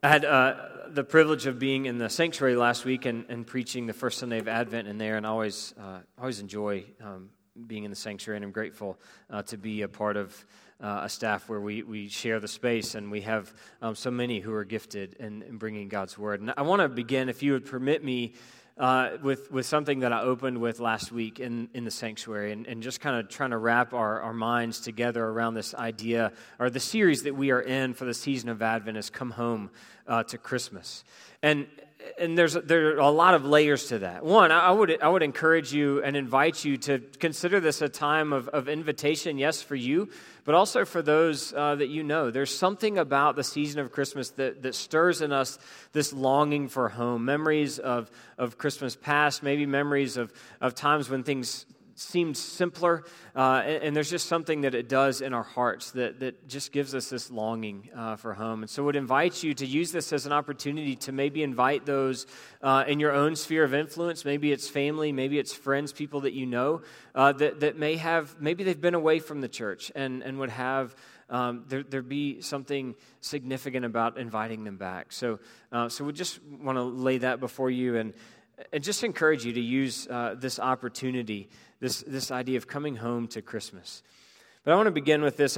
I had the privilege of being in the sanctuary last week and preaching the first Sunday of Advent in there, and I always enjoy being in the sanctuary, and I'm grateful to be a part of a staff where we share the space, and we have so many who are gifted in bringing God's Word. And I want to begin, if you would permit me, with something that I opened with last week in the sanctuary, and just kind of trying to wrap our minds together around this idea, or the series that we are in for the season of Advent is Come Home to Christmas. And there are a lot of layers to that. One, I would encourage you and invite you to consider this a time of invitation, yes, for you, but also for those that you know. There's something about the season of Christmas that stirs in us this longing for home, memories of Christmas past, maybe memories of times when things seemed simpler, and there's just something that it does in our hearts that just gives us this longing for home. And so I would invite you to use this as an opportunity to maybe invite those in your own sphere of influence. Maybe it's family, maybe it's friends, people that you know that maybe they've been away from the church and would have there be something significant about inviting them back. So we just want to lay that before you and just encourage you to use this opportunity, this idea of coming home to Christmas. But I want to begin with this.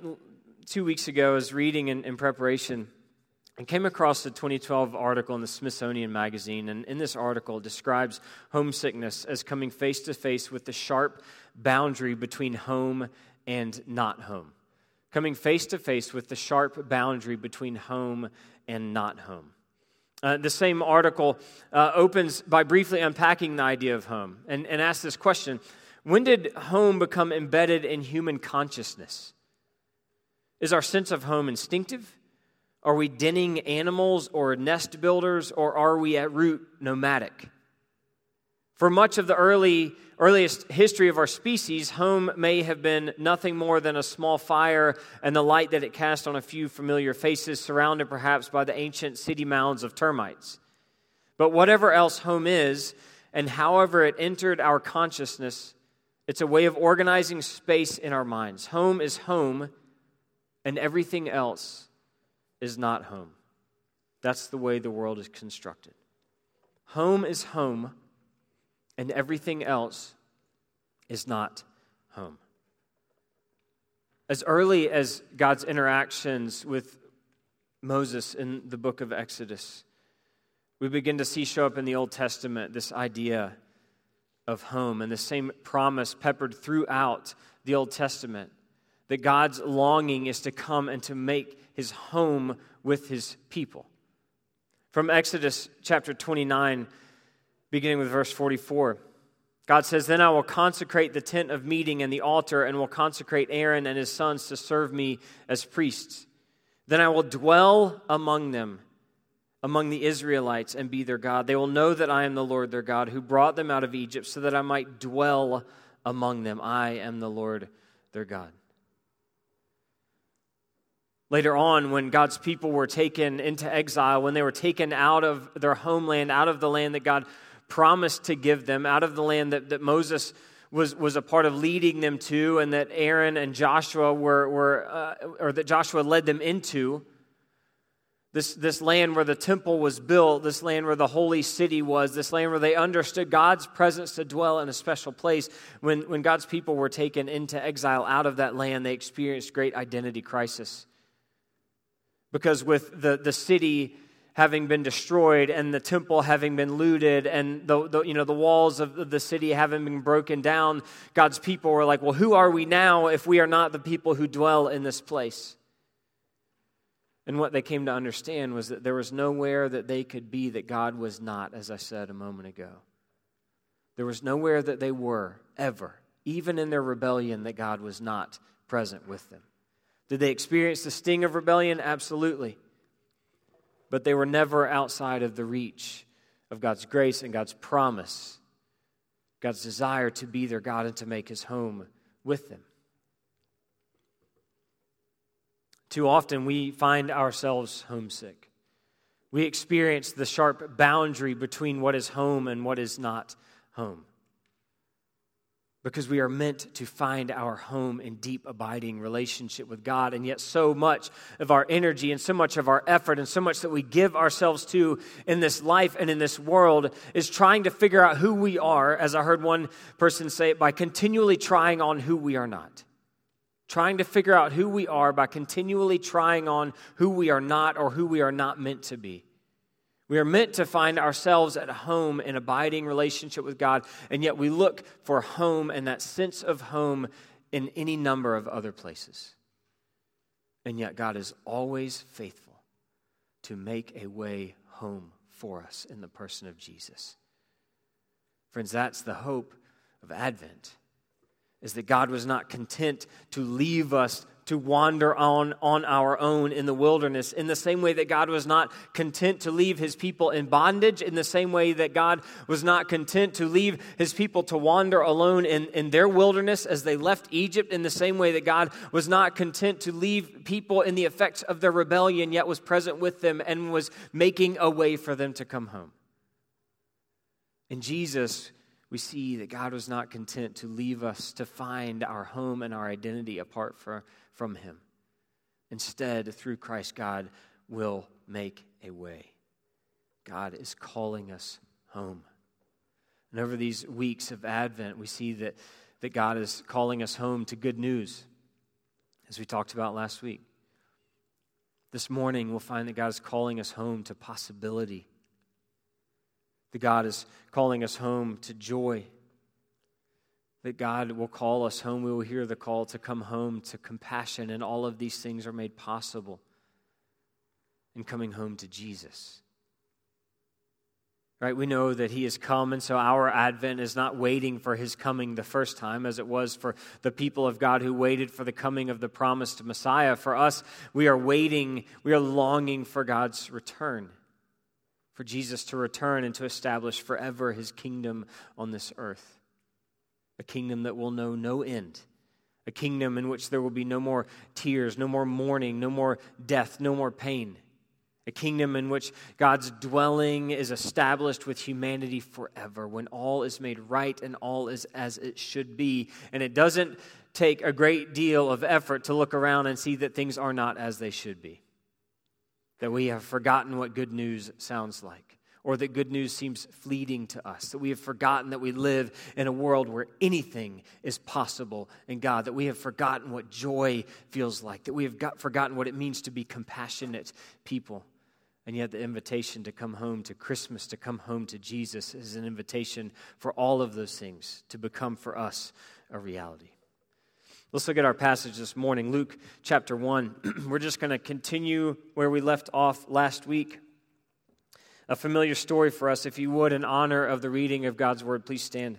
2 weeks ago, I was reading in preparation and came across a 2012 article in the Smithsonian Magazine. And in this article, it describes homesickness as coming face to face with the sharp boundary between home and not home. Coming face to face with the sharp boundary between home and not home. The same article opens by briefly unpacking the idea of home and asks this question: when did home become embedded in human consciousness? Is our sense of home instinctive? Are we denning animals or nest builders, or are we at root nomadic? For much of the earliest history of our species, home may have been nothing more than a small fire and the light that it cast on a few familiar faces, surrounded perhaps by the ancient city mounds of termites. But whatever else home is, and however it entered our consciousness, it's a way of organizing space in our minds. Home is home, and everything else is not home. That's the way the world is constructed. Home is home, and everything else is not home. As early as God's interactions with Moses in the book of Exodus, we begin to see show up in the Old Testament this idea of home, and the same promise peppered throughout the Old Testament, that God's longing is to come and to make his home with his people. From Exodus chapter 29, beginning with verse 44, God says, "Then I will consecrate the tent of meeting and the altar, and will consecrate Aaron and his sons to serve me as priests. Then I will dwell among them, among the Israelites, and be their God. They will know that I am the Lord their God, who brought them out of Egypt, so that I might dwell among them. I am the Lord their God." Later on, when God's people were taken into exile, when they were taken out of their homeland, out of the land that God promised to give them, out of the land that Moses was a part of leading them to, and that Aaron and Joshua or that Joshua led them into, this land where the temple was built, this land where the holy city was, this land where they understood God's presence to dwell in a special place. When God's people were taken into exile out of that land, they experienced great identity crisis. Because with the city having been destroyed and the temple having been looted and the walls of the city having been broken down, God's people were like, well, who are we now if we are not the people who dwell in this place? And what they came to understand was that there was nowhere that they could be that God was not, as I said a moment ago. There was nowhere that they were, ever, even in their rebellion, that God was not present with them. Did they experience the sting of rebellion? Absolutely. But they were never outside of the reach of God's grace and God's promise, God's desire to be their God and to make his home with them. Too often we find ourselves homesick. We experience the sharp boundary between what is home and what is not home. because we are meant to find our home in deep, abiding relationship with God. And yet so much of our energy and so much of our effort and so much that we give ourselves to in this life and in this world is trying to figure out who we are, as I heard one person say it, by continually trying on who we are not. Trying to figure out who we are by continually trying on who we are not or who we are not meant to be. We are meant to find ourselves at home in abiding relationship with God, and yet we look for home and that sense of home in any number of other places. And yet God is always faithful to make a way home for us in the person of Jesus. Friends, that's the hope of Advent, is that God was not content to leave us to wander on our own in the wilderness, in the same way that God was not content to leave his people in bondage, in the same way that God was not content to leave his people to wander alone in their wilderness as they left Egypt, in the same way that God was not content to leave people in the effects of their rebellion, yet was present with them and was making a way for them to come home. In Jesus, we see that God was not content to leave us to find our home and our identity apart from him. Instead, through Christ, God will make a way. God is calling us home. And over these weeks of Advent, we see that God is calling us home to good news, as we talked about last week. This morning, we'll find that God is calling us home to possibility. That God is calling us home to joy. That God will call us home. We will hear the call to come home to compassion, and all of these things are made possible in coming home to Jesus. Right? We know that he has come, and so our Advent is not waiting for his coming the first time, as it was for the people of God who waited for the coming of the promised Messiah. For us, we are waiting, we are longing for God's return. For Jesus to return and to establish forever his kingdom on this earth. A kingdom that will know no end. A kingdom in which there will be no more tears, no more mourning, no more death, no more pain. A kingdom in which God's dwelling is established with humanity forever, when all is made right and all is as it should be. And it doesn't take a great deal of effort to look around and see that things are not as they should be. That we have forgotten what good news sounds like, or that good news seems fleeting to us, that we have forgotten that we live in a world where anything is possible in God, that we have forgotten what joy feels like, that we have forgotten what it means to be compassionate people. And yet the invitation to come home to Christmas, to come home to Jesus, is an invitation for all of those things to become for us a reality. Let's look at our passage this morning, Luke chapter 1. We're just going to continue where we left off last week. A familiar story for us. If you would, in honor of the reading of God's word, please stand.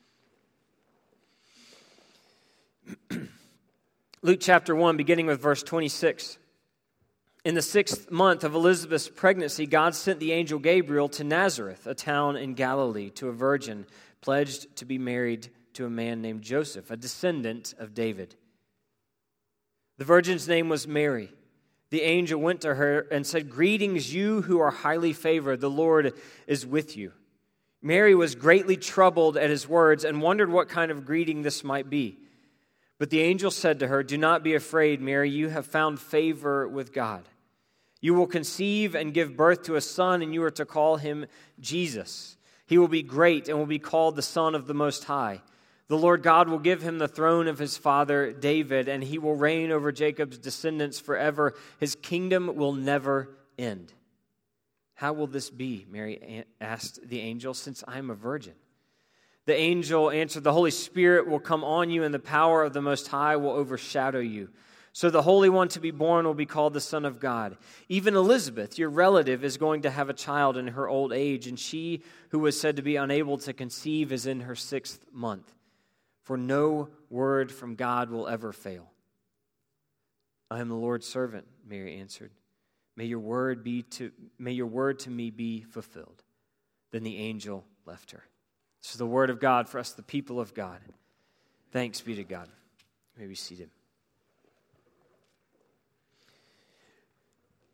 Luke chapter 1, beginning with verse 26. In the 6th month of Elizabeth's pregnancy, God sent the angel Gabriel to Nazareth, a town in Galilee, to a virgin pledged to be married to a man named Joseph, a descendant of David. The virgin's name was Mary. The angel went to her and said, "Greetings, you who are highly favored. The Lord is with you." Mary was greatly troubled at his words and wondered what kind of greeting this might be. But the angel said to her, "Do not be afraid, Mary. You have found favor with God. You will conceive and give birth to a son, and you are to call him Jesus. He will be great and will be called the Son of the Most High. The Lord God will give him the throne of his father David, and he will reign over Jacob's descendants forever. His kingdom will never end." "How will this be?" Mary asked the angel, "since I am a virgin?" The angel answered, "The Holy Spirit will come on you, and the power of the Most High will overshadow you. So the Holy One to be born will be called the Son of God. Even Elizabeth, your relative, is going to have a child in her old age, and she who was said to be unable to conceive is in her 6th month. For no word from God will ever fail." "I am the Lord's servant," Mary answered. May your word to me be fulfilled." Then the angel left her. This is the word of God for us, the people of God. Thanks be to God. You may be seated.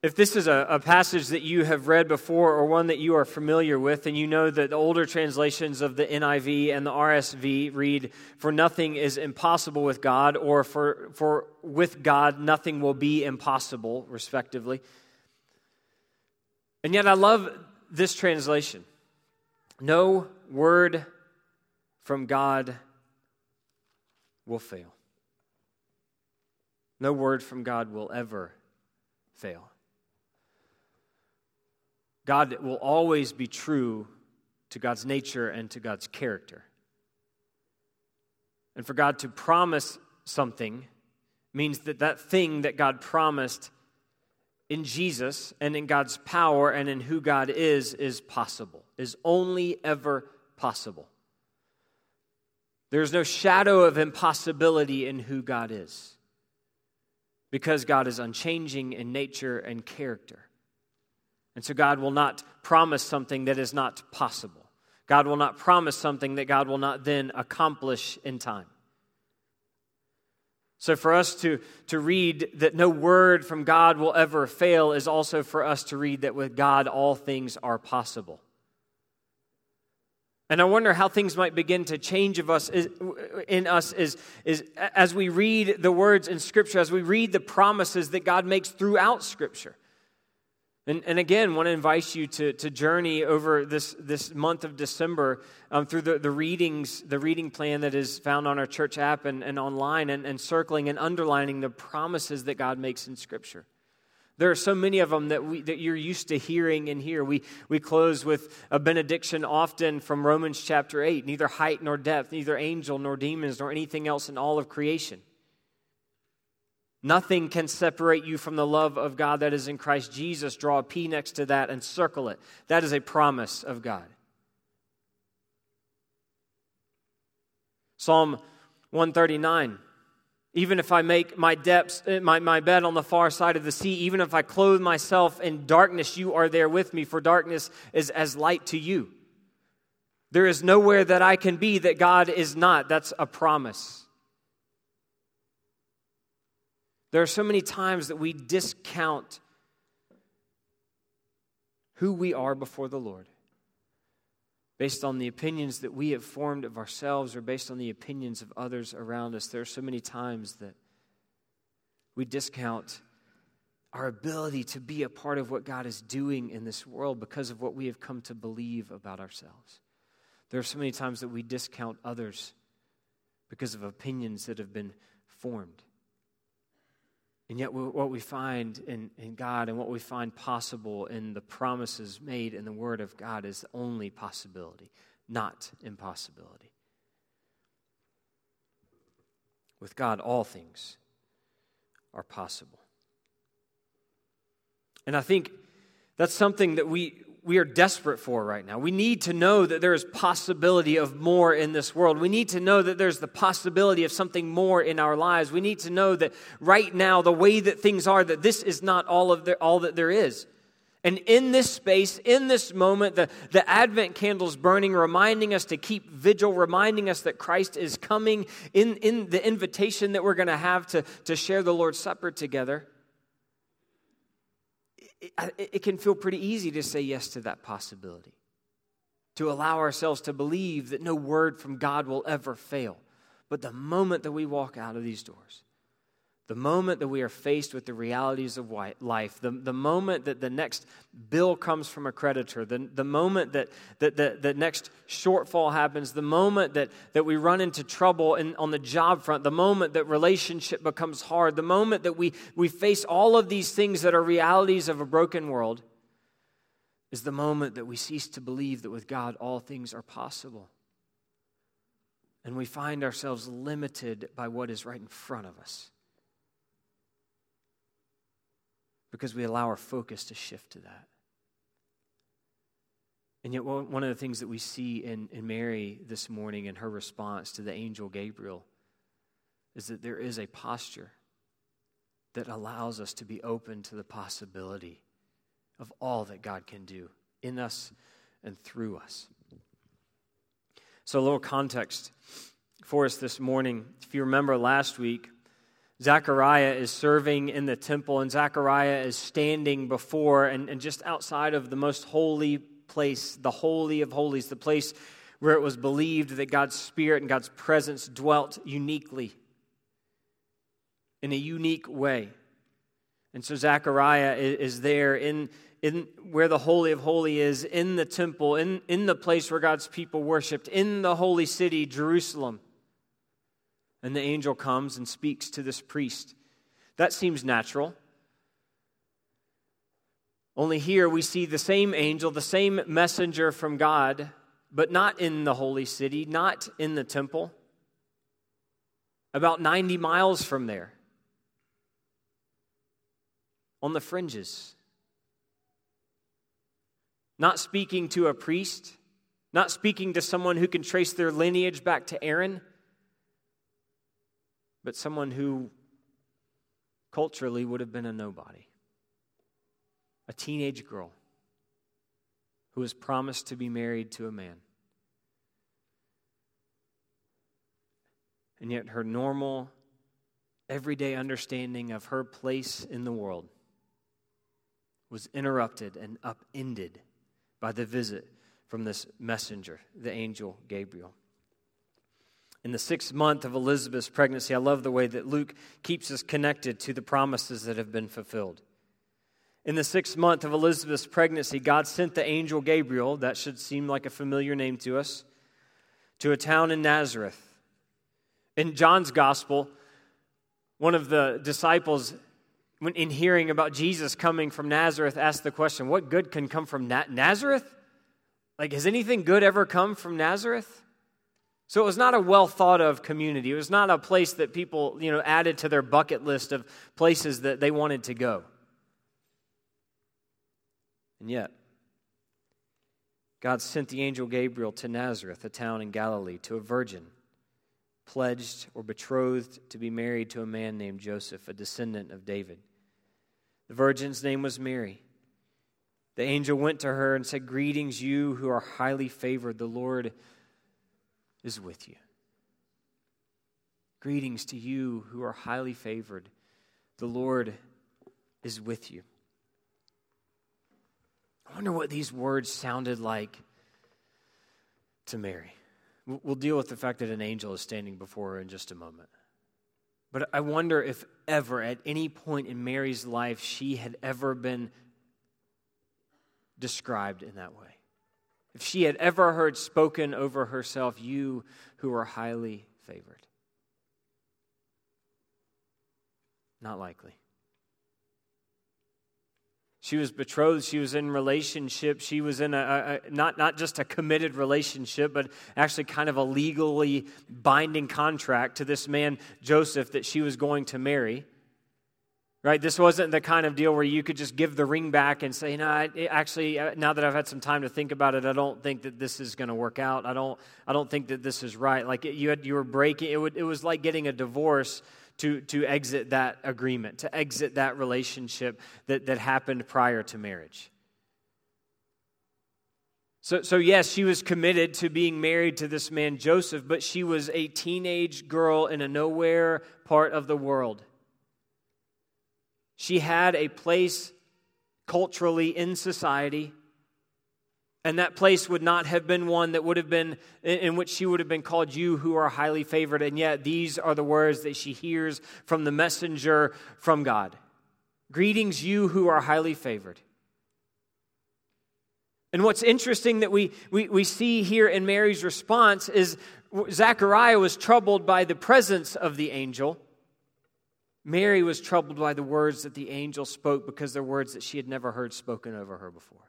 If this is a passage that you have read before or one that you are familiar with, and you know that the older translations of the NIV and the RSV read, "For nothing is impossible with God," or for with God nothing will be impossible, respectively. And yet I love this translation. No word from God will fail. No word from God will ever fail. God will always be true to God's nature and to God's character. And for God to promise something means that that thing that God promised in Jesus and in God's power and in who God is possible, is only ever possible. There's no shadow of impossibility in who God is, because God is unchanging in nature and character. And so God will not promise something that is not possible. God will not promise something that God will not then accomplish in time. So for us to read that no word from God will ever fail is also for us to read that with God all things are possible. And I wonder how things might begin to change in us as we read the words in Scripture, as we read the promises that God makes throughout Scripture. And again, want to invite you to journey over this month of December through the reading plan that is found on our church app and online, and circling and underlining the promises that God makes in Scripture. There are so many of them that you're used to hearing in here. We close with a benediction often from Romans chapter 8. Neither height nor depth, neither angel nor demons nor anything else in all of creation. Nothing can separate you from the love of God that is in Christ Jesus. Draw a P next to that and circle it. That is a promise of God. Psalm 139. Even if I make my bed on the far side of the sea, even if I clothe myself in darkness, you are there with me, for darkness is as light to you. There is nowhere that I can be that God is not. That's a promise. There are so many times that we discount who we are before the Lord based on the opinions that we have formed of ourselves or based on the opinions of others around us. There are so many times that we discount our ability to be a part of what God is doing in this world because of what we have come to believe about ourselves. There are so many times that we discount others because of opinions that have been formed. And yet what we find in God and what we find possible in the promises made in the Word of God is only possibility, not impossibility. With God, all things are possible. And I think that's something that we are desperate for right now. We need to know that there is possibility of more in this world. We need to know that there's the possibility of something more in our lives. We need to know that right now, the way that things are, that this is not all that there is. And in this space, in this moment, the Advent candles burning, reminding us to keep vigil, reminding us that Christ is coming in the invitation that we're going to have to share the Lord's Supper together. It can feel pretty easy to say yes to that possibility, to allow ourselves to believe that no word from God will ever fail. But the moment that we walk out of these doors, the moment that we are faced with the realities of life, the moment that the next bill comes from a creditor, the moment that the next shortfall happens, the moment that we run into trouble on the job front, the moment that relationship becomes hard, the moment that we face all of these things that are realities of a broken world, is the moment that we cease to believe that with God all things are possible. And we find ourselves limited by what is right in front of us, because we allow our focus to shift to that. And yet one of the things that we see in Mary this morning in her response to the angel Gabriel is that there is a posture that allows us to be open to the possibility of all that God can do in us and through us. So a little context for us this morning. If you remember last week, Zechariah is serving in the temple, and Zechariah is standing before and just outside of the most holy place, the Holy of Holies, the place where it was believed that God's Spirit and God's presence dwelt uniquely, in a unique way. And so Zechariah is there in where the Holy of Holies is, in the temple, in the place where God's people worshiped, in the holy city, Jerusalem. And the angel comes and speaks to this priest. That seems natural. Only here we see the same angel, the same messenger from God, but not in the holy city, not in the temple. About 90 miles from there. On the fringes. Not speaking to a priest, not speaking to someone who can trace their lineage back to Aaron, but someone who culturally would have been a nobody. A teenage girl who was promised to be married to a man. And yet her normal, everyday understanding of her place in the world was interrupted and upended by the visit from this messenger, the angel Gabriel. In the 6th month of Elizabeth's pregnancy, I love the way that Luke keeps us connected to the promises that have been fulfilled. In the 6th month of Elizabeth's pregnancy, God sent the angel Gabriel, that should seem like a familiar name to us, to a town in Nazareth. In John's gospel, one of the disciples, when in hearing about Jesus coming from Nazareth, asked the question, what good can come from Nazareth? Like, has anything good ever come from Nazareth? So it was not a well thought of community. It was not a place that people, added to their bucket list of places that they wanted to go. And yet, God sent the angel Gabriel to Nazareth, a town in Galilee, to a virgin, pledged or betrothed to be married to a man named Joseph, a descendant of David. The virgin's name was Mary. The angel went to her and said, "Greetings, you who are highly favored. The Lord is with you." Greetings to you who are highly favored. The Lord is with you. I wonder what these words sounded like to Mary. We'll deal with the fact that an angel is standing before her in just a moment. But I wonder if ever, at any point in Mary's life, she had ever been described in that way. If she had ever heard spoken over herself, "You who are highly favored." Not likely. She was betrothed. She was in relationship. She was in not just a committed relationship, but actually kind of a legally binding contract to this man, Joseph, that she was going to marry. Right? This wasn't the kind of deal where you could just give the ring back and say, "No, actually, now that I've had some time to think about it, I don't think that this is going to work out. I don't think that this is right." Like you were breaking. It was like getting a divorce to exit that agreement, to exit that relationship that happened prior to marriage. So yes, she was committed to being married to this man Joseph, but she was a teenage girl in a nowhere part of the world. She had a place culturally in society, and that place would not have been one that would have been, in which she would have been called "you who are highly favored," and yet these are the words that she hears from the messenger from God. "Greetings, you who are highly favored." And what's interesting that we see here in Mary's response is Zechariah was troubled by the presence of the angel. Mary was troubled by the words that the angel spoke because they're words that she had never heard spoken over her before.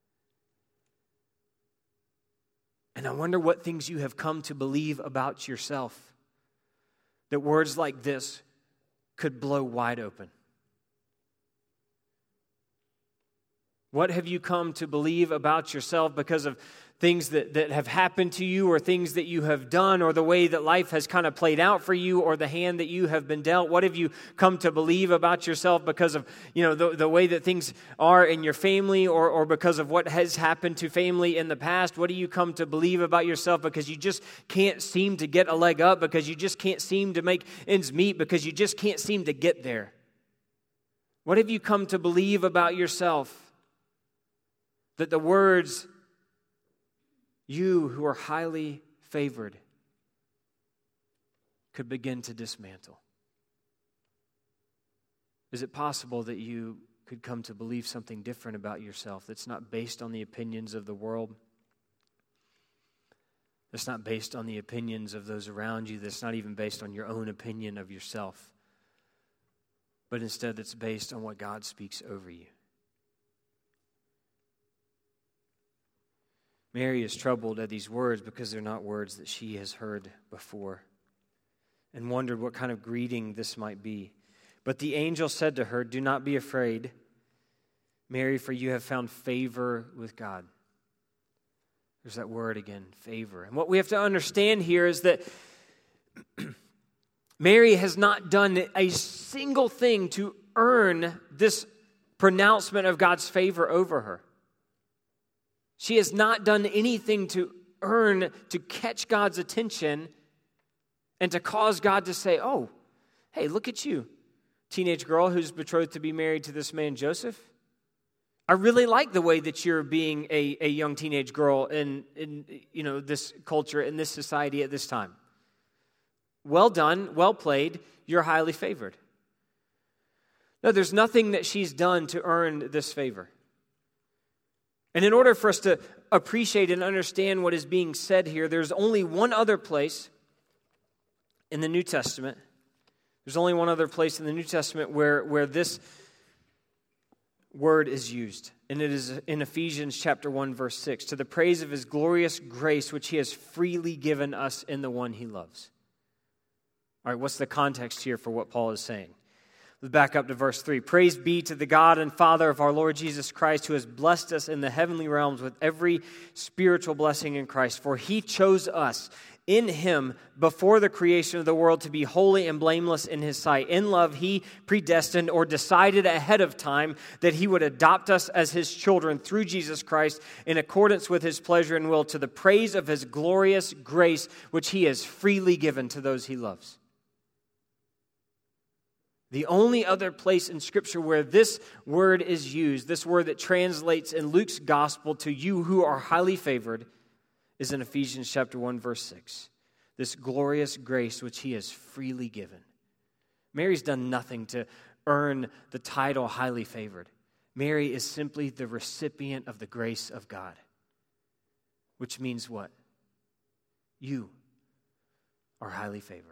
And I wonder what things you have come to believe about yourself that words like this could blow wide open. What have you come to believe about yourself because of things that have happened to you, or things that you have done, or the way that life has kind of played out for you, or the hand that you have been dealt? What have you come to believe about yourself because of, the way that things are in your family, or because of what has happened to family in the past? What do you come to believe about yourself because you just can't seem to get a leg up, because you just can't seem to make ends meet, because you just can't seem to get there? What have you come to believe about yourself that the words, "You who are highly favored," could begin to dismantle? Is it possible that you could come to believe something different about yourself that's not based on the opinions of the world, that's not based on the opinions of those around you, that's not even based on your own opinion of yourself, but instead that's based on what God speaks over you? Mary is troubled at these words because they're not words that she has heard before, and wondered what kind of greeting this might be. But the angel said to her, "Do not be afraid, Mary, for you have found favor with God." There's that word again, favor. And what we have to understand here is that Mary has not done a single thing to earn this pronouncement of God's favor over her. She has not done anything to catch God's attention and to cause God to say, "Oh, hey, look at you, teenage girl who's betrothed to be married to this man Joseph. I really like the way that you're being a young teenage girl in this culture, in this society at this time. Well done, well played, you're highly favored." No, there's nothing that she's done to earn this favor. And in order for us to appreciate and understand what is being said here, there's only one other place in the New Testament. There's only one other place in the New Testament where this word is used. And it is in Ephesians chapter 1, verse 6. "To the praise of His glorious grace, which He has freely given us in the one He loves." All right, what's the context here for what Paul is saying? Let's back up to verse 3. "Praise be to the God and Father of our Lord Jesus Christ, who has blessed us in the heavenly realms with every spiritual blessing in Christ. For He chose us in Him before the creation of the world to be holy and blameless in His sight. In love, He predestined or decided ahead of time that He would adopt us as His children through Jesus Christ in accordance with His pleasure and will, to the praise of His glorious grace, which He has freely given to those He loves." The only other place in Scripture where this word is used, this word that translates in Luke's gospel to "you who are highly favored," is in Ephesians chapter 1, verse 6. This glorious grace which He has freely given. Mary's done nothing to earn the title highly favored. Mary is simply the recipient of the grace of God. Which means what? You are highly favored.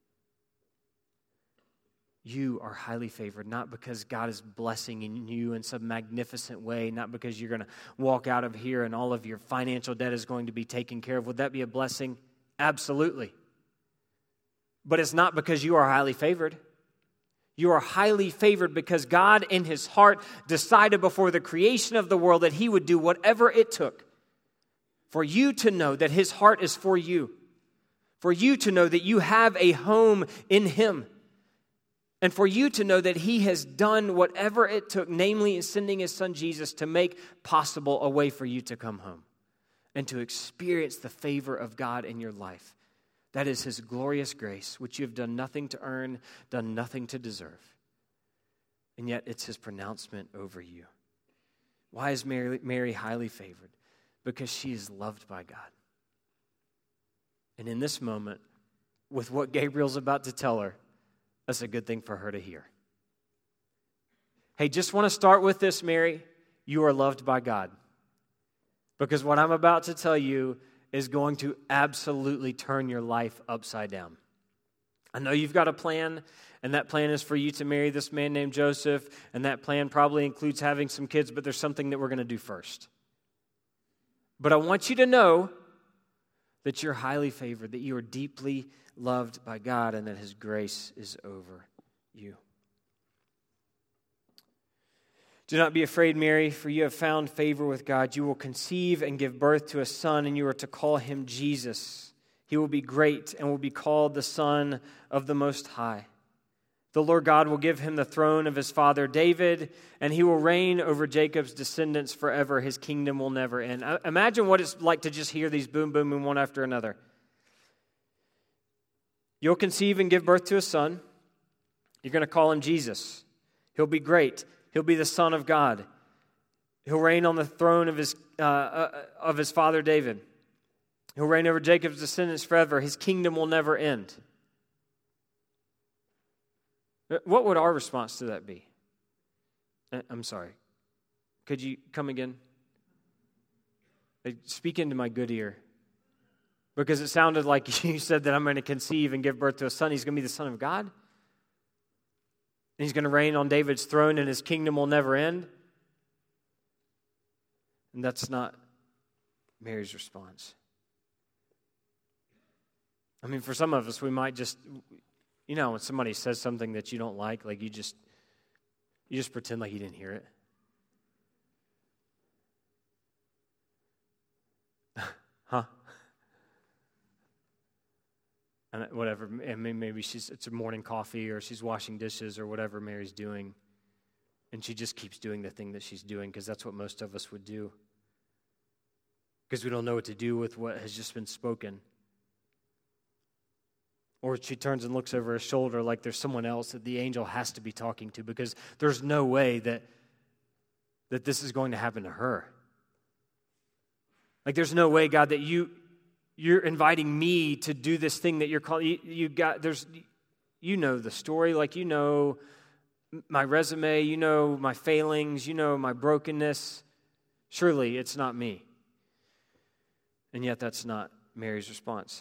You are highly favored, not because God is blessing in you in some magnificent way, not because you're going to walk out of here and all of your financial debt is going to be taken care of. Would that be a blessing? Absolutely. But it's not because you are highly favored. You are highly favored because God in His heart decided before the creation of the world that He would do whatever it took for you to know that His heart is for you, for you to know that you have a home in Him, and for you to know that He has done whatever it took, namely in sending His Son Jesus to make possible a way for you to come home and to experience the favor of God in your life. That is His glorious grace, which you have done nothing to earn, done nothing to deserve. And yet it's His pronouncement over you. Why is Mary highly favored? Because she is loved by God. And in this moment, with what Gabriel's about to tell her, that's a good thing for her to hear. Hey, just want to start with this, Mary. You are loved by God. Because what I'm about to tell you is going to absolutely turn your life upside down. I know you've got a plan, and that plan is for you to marry this man named Joseph, and that plan probably includes having some kids, but there's something that we're going to do first. But I want you to know that you're highly favored, that you are deeply loved by God, and that His grace is over you. Do not be afraid, Mary, for you have found favor with God. You will conceive and give birth to a son, and you are to call him Jesus. He will be great and will be called the Son of the Most High. The Lord God will give him the throne of his father David, and he will reign over Jacob's descendants forever. His kingdom will never end. Imagine what it's like to just hear these boom, boom, boom, one after another. You'll conceive and give birth to a son. You're going to call him Jesus. He'll be great. He'll be the Son of God. He'll reign on the throne of his father David. He'll reign over Jacob's descendants forever. His kingdom will never end. What would our response to that be? I'm sorry. Could you come again? Speak into my good ear. Because it sounded like you said that I'm going to conceive and give birth to a son. He's going to be the Son of God. And he's going to reign on David's throne and his kingdom will never end. And that's not Mary's response. I mean, for some of us, we might just, when somebody says something that you don't like you just pretend like you didn't hear it. Huh? And whatever, and maybe it's a morning coffee or she's washing dishes or whatever Mary's doing. And she just keeps doing the thing that she's doing because that's what most of us would do. Because we don't know what to do with what has just been spoken. Or she turns and looks over her shoulder like there's someone else that the angel has to be talking to because there's no way that this is going to happen to her. Like there's no way, God, that you're inviting me to do this thing that you're calling. You know the story, like you know my resume, you know my failings, you know my brokenness. Surely it's not me. And yet that's not Mary's response.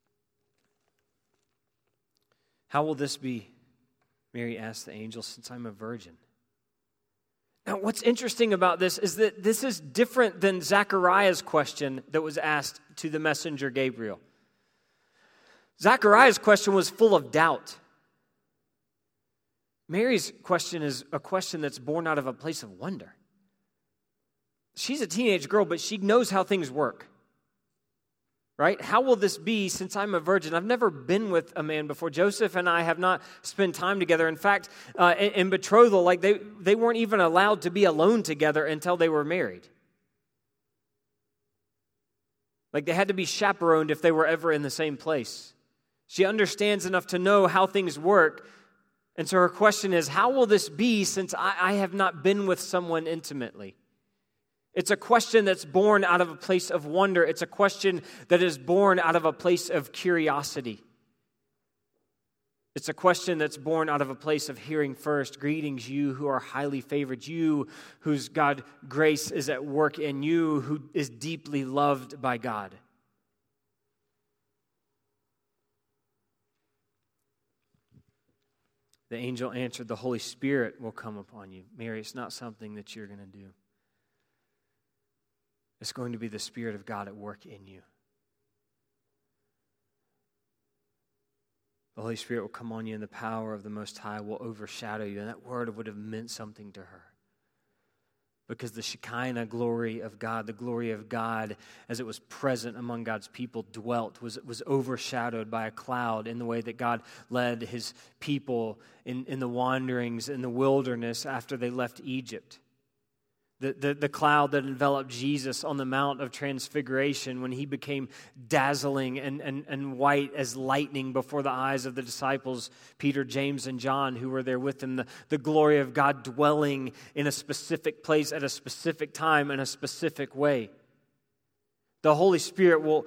How will this be? Mary asked the angel, since I'm a virgin. Now, what's interesting about this is that this is different than Zechariah's question that was asked to the messenger Gabriel. Zechariah's question was full of doubt. Mary's question is a question that's born out of a place of wonder. She's a teenage girl, but she knows how things work. Right? How will this be since I'm a virgin? I've never been with a man before. Joseph and I have not spent time together. In fact, in betrothal, they weren't even allowed to be alone together until they were married. They had to be chaperoned if they were ever in the same place. She understands enough to know how things work. And so her question is, how will this be since I have not been with someone intimately? It's a question that's born out of a place of wonder. It's a question that is born out of a place of curiosity. It's a question that's born out of a place of hearing first. Greetings, you who are highly favored, you whose God grace is at work in you, who is deeply loved by God. The angel answered, the Holy Spirit will come upon you. Mary, it's not something that you're going to do. It's going to be the Spirit of God at work in you. The Holy Spirit will come on you and the power of the Most High will overshadow you. And that word would have meant something to her. Because the Shekinah glory of God, the glory of God as it was present among God's people dwelt, was overshadowed by a cloud in the way that God led his people in the wanderings in the wilderness after they left Egypt. The cloud that enveloped Jesus on the Mount of Transfiguration when he became dazzling and white as lightning before the eyes of the disciples, Peter, James, and John, who were there with him. The glory of God dwelling in a specific place at a specific time in a specific way. The Holy Spirit will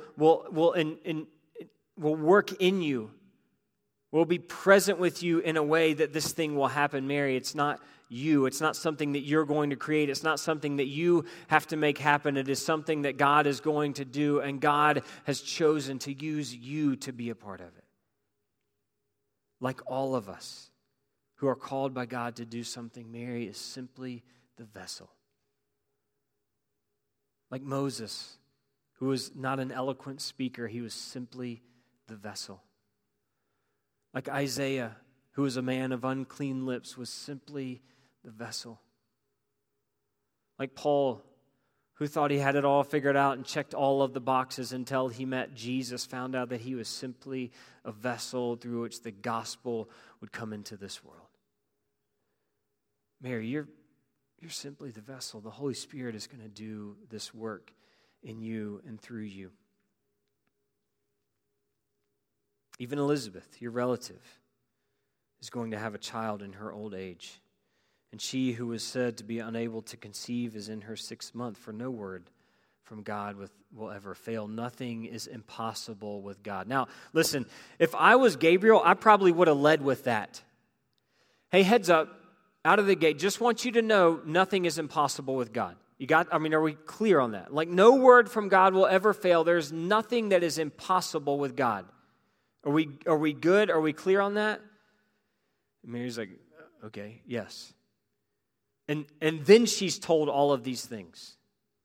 work in you, will be present with you in a way that this thing will happen. Mary, it's not you. It's not something that you're going to create. It's not something that you have to make happen. It is something that God is going to do, and God has chosen to use you to be a part of it. Like all of us who are called by God to do something, Mary is simply the vessel. Like Moses, who was not an eloquent speaker, he was simply the vessel. Like Isaiah, who was a man of unclean lips, was simply the vessel. Like Paul, who thought he had it all figured out and checked all of the boxes until he met Jesus, found out that he was simply a vessel through which the gospel would come into this world. Mary, you're simply the vessel. The Holy Spirit is going to do this work in you and through you. Even Elizabeth, your relative, is going to have a child in her old age. And she who was said to be unable to conceive is in her 6th month, for no word from God will ever fail. Nothing is impossible with God. Now, listen, if I was Gabriel, I probably would have led with that. Hey, heads up, out of the gate, just want you to know nothing is impossible with God. Are we clear on that? Like, no word from God will ever fail. There's nothing that is impossible with God. Are we good? Are we clear on that? And Mary's like, okay, yes. And then she's told all of these things.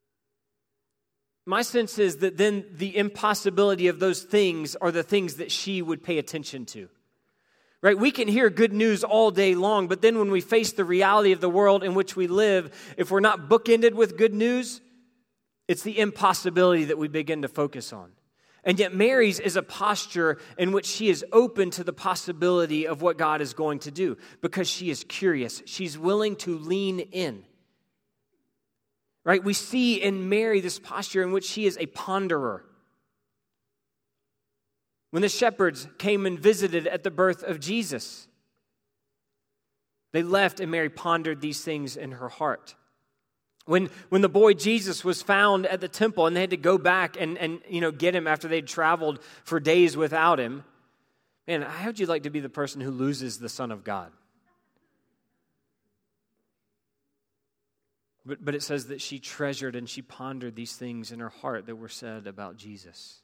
My sense is that then the impossibility of those things are the things that she would pay attention to. Right? We can hear good news all day long, but then when we face the reality of the world in which we live, if we're not bookended with good news, it's the impossibility that we begin to focus on. And yet Mary's is a posture in which she is open to the possibility of what God is going to do because she is curious. She's willing to lean in. Right? We see in Mary this posture in which she is a ponderer. When the shepherds came and visited at the birth of Jesus, they left and Mary pondered these things in her heart. When the boy Jesus was found at the temple and they had to go back and get him after they'd traveled for days without him, man, how would you like to be the person who loses the Son of God? But it says that she treasured and she pondered these things in her heart that were said about Jesus.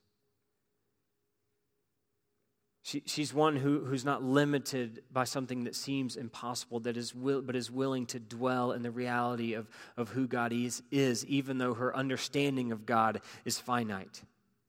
She's one who's not limited by something that seems impossible, but is willing to dwell in the reality of who God is, even though her understanding of God is finite.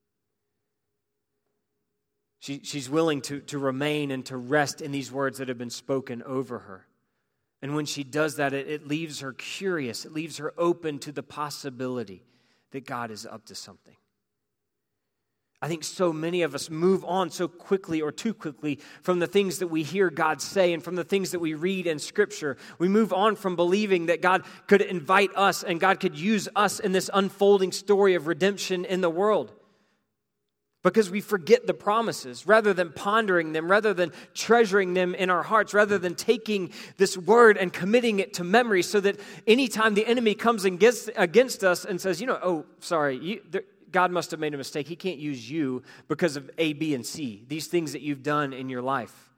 She's willing to remain and to rest in these words that have been spoken over her. And when she does that, it leaves her curious. It leaves her open to the possibility that God is up to something. I think so many of us move on so quickly or too quickly from the things that we hear God say and from the things that we read in Scripture. We move on from believing that God could invite us and God could use us in this unfolding story of redemption in the world. Because we forget the promises, rather than pondering them, rather than treasuring them in our hearts, rather than taking this word and committing it to memory so that anytime the enemy comes against us and says, God must have made a mistake. He can't use you because of A, B, and C, these things that you've done in your life.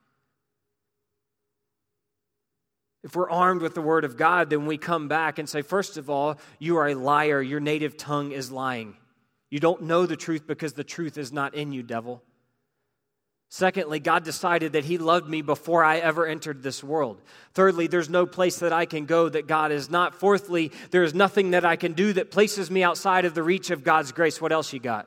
If we're armed with the word of God, then we come back and say, first of all, you are a liar. Your native tongue is lying. You don't know the truth because the truth is not in you, devil. Secondly, God decided that He loved me before I ever entered this world. Thirdly, there's no place that I can go that God is not. Fourthly, there is nothing that I can do that places me outside of the reach of God's grace. What else you got?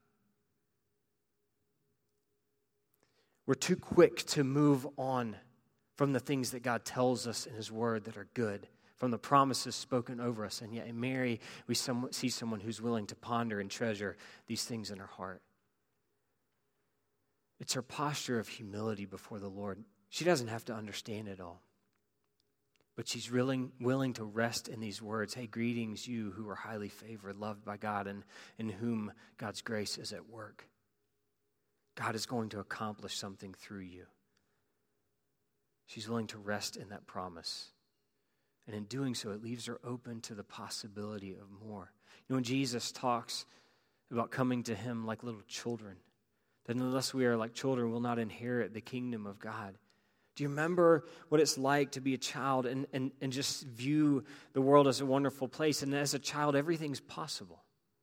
We're too quick to move on from the things that God tells us in His Word that are good, from the promises spoken over us. And yet in Mary, we see someone who's willing to ponder and treasure these things in her heart. It's her posture of humility before the Lord. She doesn't have to understand it all. But she's willing to rest in these words. Hey, greetings, you who are highly favored, loved by God, and in whom God's grace is at work. God is going to accomplish something through you. She's willing to rest in that promise. And in doing so, it leaves her open to the possibility of more. When Jesus talks about coming to Him like little children, that unless we are like children, we'll not inherit the kingdom of God. Do you remember what it's like to be a child and just view the world as a wonderful place? And as a child, everything's possible.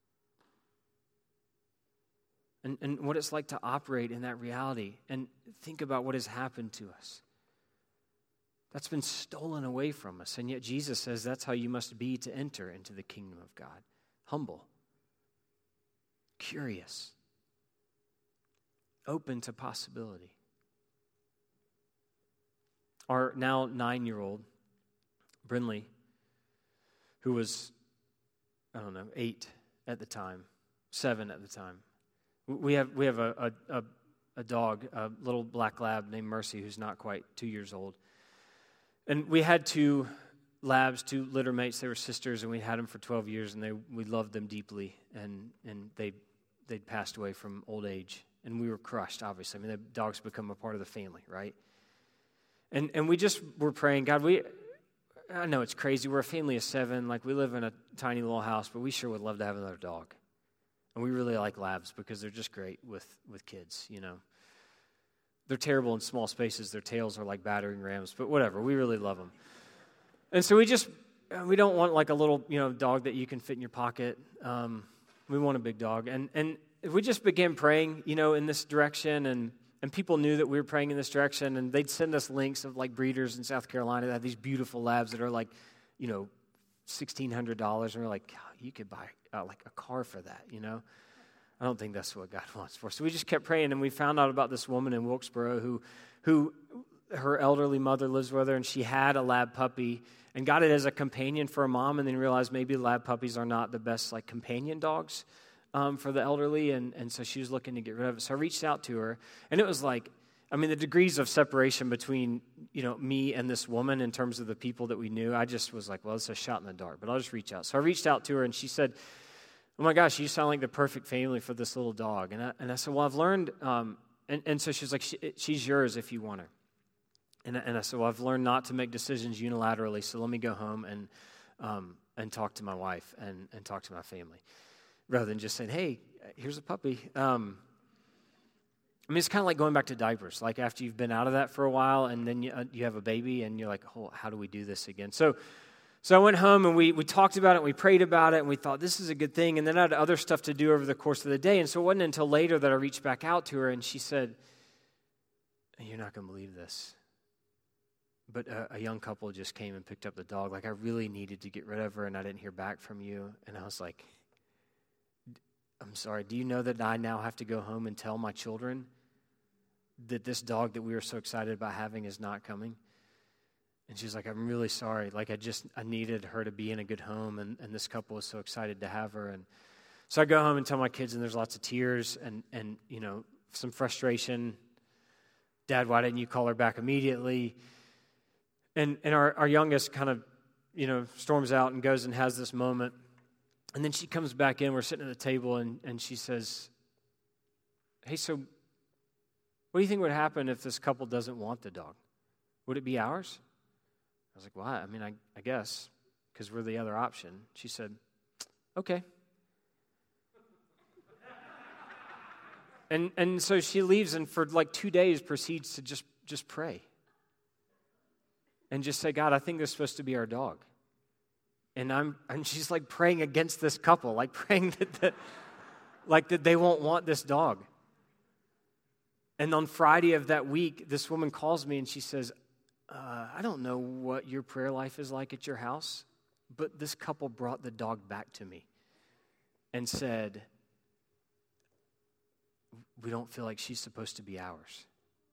And what it's like to operate in that reality. And think about what has happened to us. That's been stolen away from us. And yet Jesus says that's how you must be to enter into the kingdom of God. Humble. Curious. Open to possibility. Our now 9-year-old, Brinley, who was I don't know, 8 at the time, 7 at the time. We have a dog, a little black lab named Mercy, who's not quite 2 years old. And we had 2 labs, 2 litter mates. They were sisters, and we had them for 12 years, and we loved them deeply. And they'd passed away from old age, and we were crushed, obviously. I mean, the dogs become a part of the family, right? And we just were praying, God, I know it's crazy. We're a family of 7. Like, we live in a tiny little house, but we sure would love to have another dog. And we really like labs because they're just great with kids, you know. They're terrible in small spaces. Their tails are like battering rams, but whatever. We really love them. And so we don't want like a little, you know, dog that you can fit in your pocket. We want a big dog. And we just began praying, you know, in this direction, and people knew that we were praying in this direction, and they'd send us links of like breeders in South Carolina that have these beautiful labs that are like, you know, $1,600, and we're like, you could buy like a car for that, you know? I don't think that's what God wants for us. So we just kept praying, and we found out about this woman in Wilkesboro who her elderly mother lives with her, and she had a lab puppy and got it as a companion for a mom, and then realized maybe lab puppies are not the best like companion dogs for the elderly, and so she was looking to get rid of it. So I reached out to her, and it was like, I mean, the degrees of separation between, you know, me and this woman in terms of the people that we knew, I just was like, well, it's a shot in the dark, but I'll just reach out. So I reached out to her, and she said, oh my gosh, you sound like the perfect family for this little dog. And I said, well, I've learned, and so she's like, she's yours if you want her. And I said, well, I've learned not to make decisions unilaterally, so let me go home and talk to my wife and talk to my family, rather than just saying, hey, here's a puppy. I mean, it's kind of like going back to diapers. Like after you've been out of that for a while, and then you have a baby, and you're like, oh, how do we do this again? So I went home, and we talked about it, and we prayed about it, and we thought, this is a good thing. And then I had other stuff to do over the course of the day. And so it wasn't until later that I reached back out to her, and she said, you're not going to believe this, but a young couple just came and picked up the dog. Like, I really needed to get rid of her, and I didn't hear back from you. And I was like, I'm sorry, do you know that I now have to go home and tell my children that this dog that we were so excited about having is not coming? And she's like, I'm really sorry. Like, I needed her to be in a good home, and this couple was so excited to have her. And so I go home and tell my kids, and there's lots of tears and you know, some frustration. Dad, why didn't you call her back immediately? And our youngest kind of, you know, storms out and goes and has this moment. And then she comes back in. We're sitting at the table, and she says, hey, so what do you think would happen if this couple doesn't want the dog? Would it be ours? I was like, well, I mean, I guess, because we're the other option. She said, okay. And so she leaves, and for like 2 days proceeds to just pray. And just say, God, I think this is supposed to be our dog. And she's like praying against this couple, like praying that they won't want this dog. And on Friday of that week, this woman calls me and she says, I don't know what your prayer life is like at your house, but this couple brought the dog back to me and said, we don't feel like she's supposed to be ours.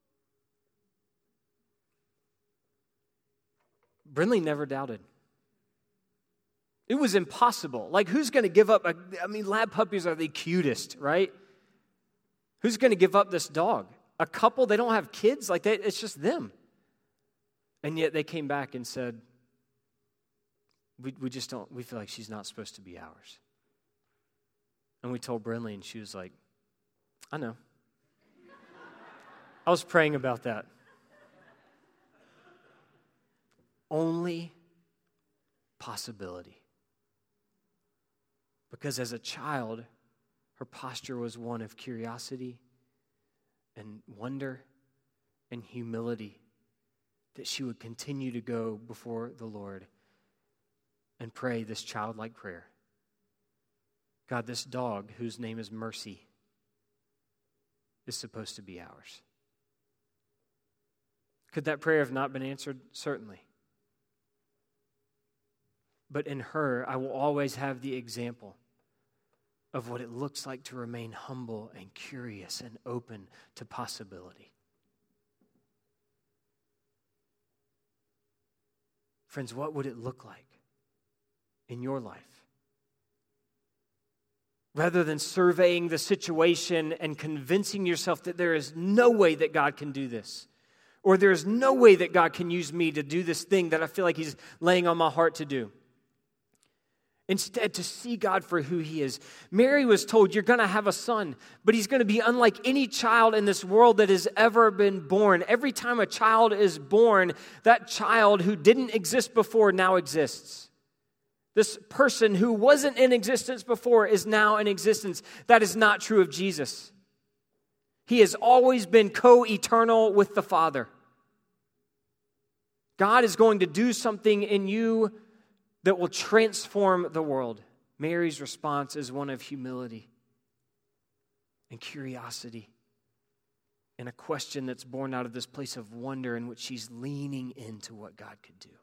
Brinley never doubted. It was impossible. Like, who's going to give up? Lab puppies are the cutest, right? Who's going to give up this dog? A couple, they don't have kids. Like, it's just them. And yet they came back and said, we just don't, we feel like she's not supposed to be ours. And we told Brinley, and she was like, I know. I was praying about that. Only possibility. Because as a child, her posture was one of curiosity and wonder and humility, that she would continue to go before the Lord and pray this childlike prayer. God, this dog, whose name is Mercy, is supposed to be ours. Could that prayer have not been answered? Certainly. But in her, I will always have the example of what it looks like to remain humble and curious and open to possibility. Friends, what would it look like in your life rather than surveying the situation and convincing yourself that there is no way that God can do this, or there is no way that God can use me to do this thing that I feel like He's laying on my heart to do. Instead, to see God for who He is. Mary was told, you're going to have a son, but he's going to be unlike any child in this world that has ever been born. Every time a child is born, that child who didn't exist before now exists. This person who wasn't in existence before is now in existence. That is not true of Jesus. He has always been co-eternal with the Father. God is going to do something in you that will transform the world. Mary's response is one of humility and curiosity and a question that's born out of this place of wonder in which she's leaning into what God could do.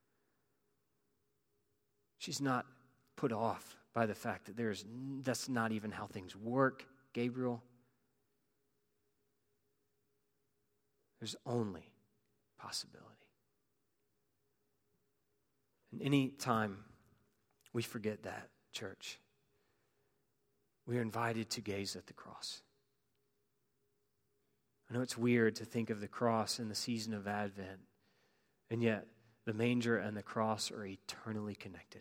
She's not put off by the fact that that's not even how things work, Gabriel. There's only possibility. And any time we forget that, church, we are invited to gaze at the cross. I know it's weird to think of the cross in the season of Advent, and yet the manger and the cross are eternally connected.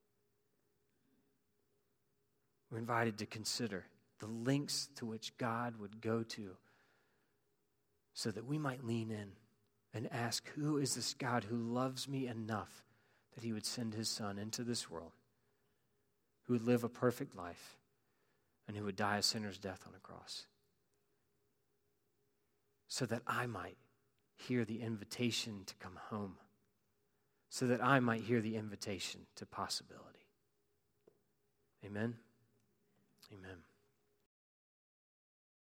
We're invited to consider the lengths to which God would go to so that we might lean in and ask, who is this God who loves me enough that He would send His Son into this world, who would live a perfect life, and who would die a sinner's death on a cross, so that I might hear the invitation to come home, so that I might hear the invitation to possibility. Amen? Amen.